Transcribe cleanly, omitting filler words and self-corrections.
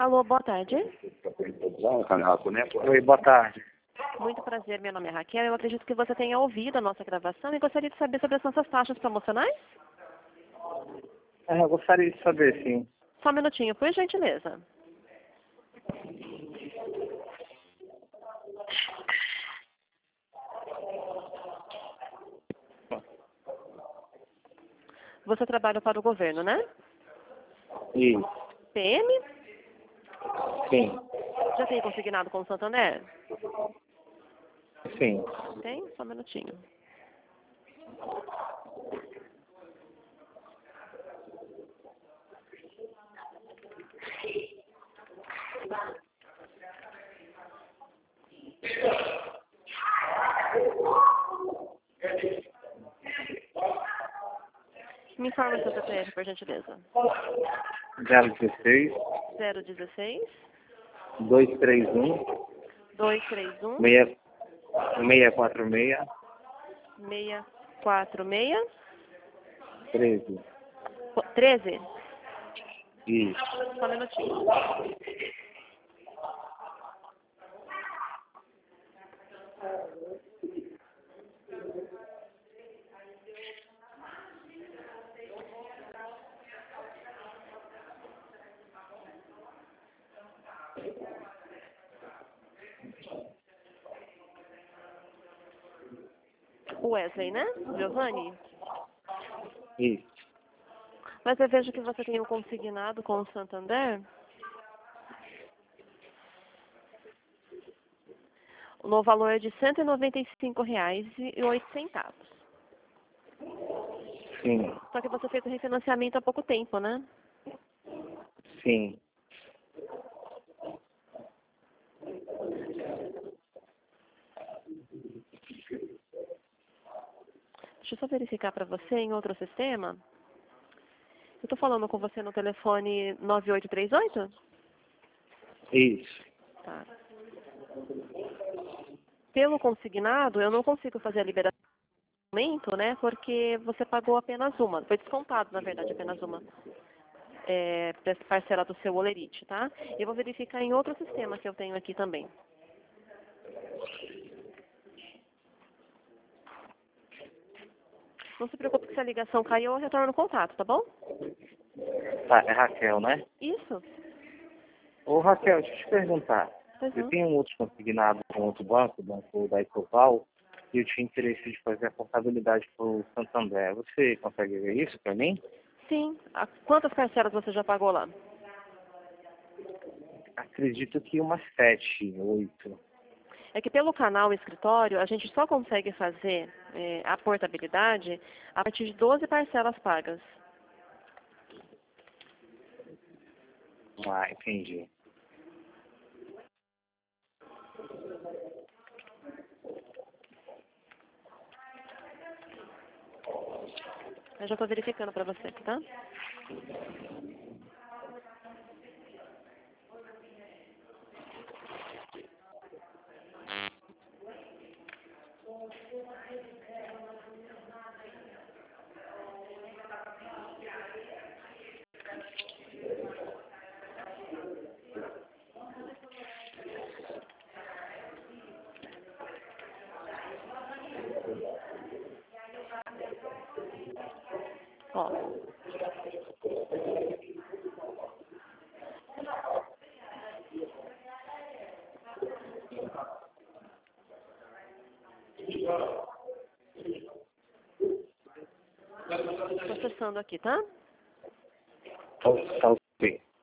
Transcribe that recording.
Alô, boa tarde. Oi, boa tarde. Muito prazer, meu nome é Raquel. Eu acredito que você tenha ouvido a nossa gravação e gostaria de saber sobre as nossas taxas promocionais. Eu gostaria de saber, sim. Só um minutinho, por gentileza. Você trabalha para o governo, né? Isso, PM? sim, Já tem consignado com o Santander? sim. Tem? Só um minutinho. Me informa o seu CPF, por gentileza. 016 016 231 231 646 646 13. 13? Isso. Só um minutinho. Wesley, né? Giovanni? Isso. Mas eu vejo que você tem um consignado com o Santander. No valor de R$ 195,08. Sim, Só que você fez o refinanciamento há pouco tempo, né? sim. Deixa eu só verificar para você em outro sistema. Eu estou falando com você no telefone 9838? Isso. Tá. Pelo consignado, eu não consigo fazer a liberação, né? Porque você pagou apenas uma. Foi descontado, na verdade, apenas uma. Dessa parcela do seu Olerite, tá? Eu vou verificar em outro sistema que eu tenho aqui também. Não se preocupe que se a ligação caiu, eu retorno o contato, tá bom? Tá, é Raquel, né? Isso. Ô, Raquel, deixa eu te perguntar. Pois Eu não. tenho um outro consignado com outro banco, o banco da Ecoval, e eu tinha interesse de fazer a portabilidade para o Santander. Você consegue ver isso para mim? Sim. Quantas parcelas você já pagou lá? Acredito que umas 7, 8. É que pelo canal escritório, a gente só consegue fazer a portabilidade a partir de 12 parcelas pagas. Ah, entendi. Eu já estou verificando para você aqui, tá? Ó, processando aqui, tá? Tá ok.